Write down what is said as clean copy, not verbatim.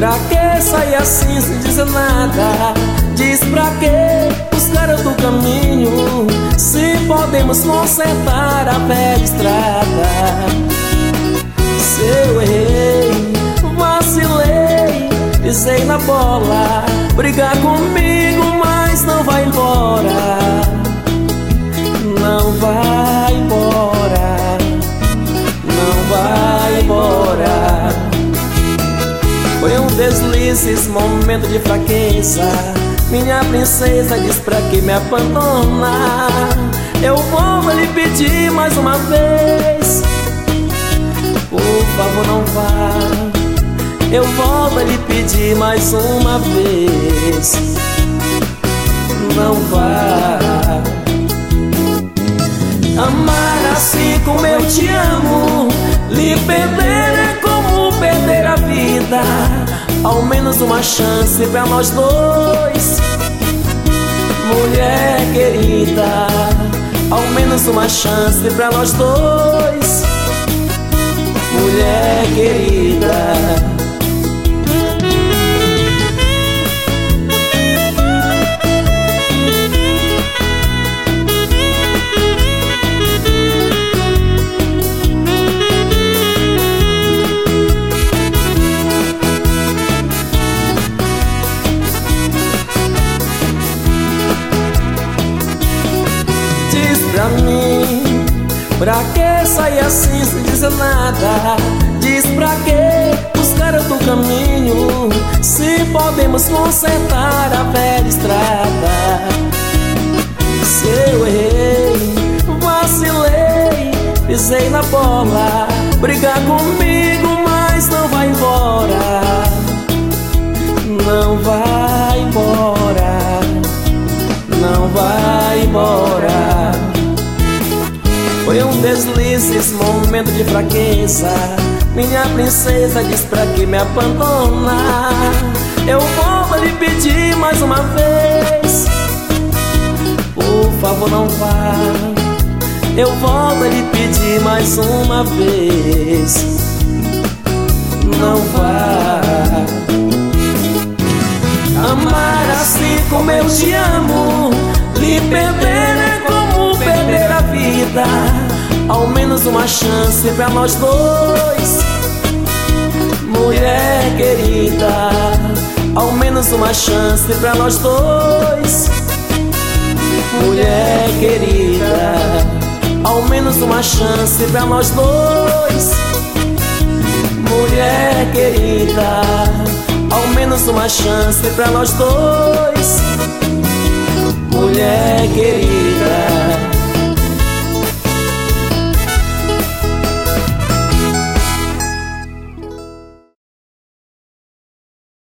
Pra que sair assim sem dizer nada? Diz pra que buscar outro caminho, se podemos consertar a velha estrada. Se eu errei, vacilei, pisei na bola, brigar comigo, mas não vai embora. Não vai embora, não vai embora. Foi um deslize, esse momento de fraqueza. Minha princesa diz pra que me abandona. Eu vou lhe pedir mais uma vez, por favor não vá. Eu volto a lhe pedir mais uma vez, não vá. Amar assim como eu te amo, lhe perder é como perder a vida. Ao menos uma chance pra nós dois, mulher querida. Ao menos uma chance pra nós dois, mulher querida. Pra mim, pra que sair assim sem dizer nada? Diz pra que buscar outro caminho, se podemos consertar a velha estrada. Se eu errei, vacilei, pisei na bola, brigar comigo, mas não vai embora. Não vai embora, não vai embora. Foi um deslize, esse momento de fraqueza. Minha princesa diz pra que me abandona. Eu vou lhe pedir mais uma vez, por favor não vá. Eu volto a lhe pedir mais uma vez, não vá. Amar assim como eu te amo, lhe perder é como perder a vida. Ao menos uma chance pra nós dois, mulher querida. Ao menos uma chance pra nós dois, mulher querida. Ao menos uma chance pra nós dois, mulher querida. Ao menos uma chance pra nós dois, mulher querida.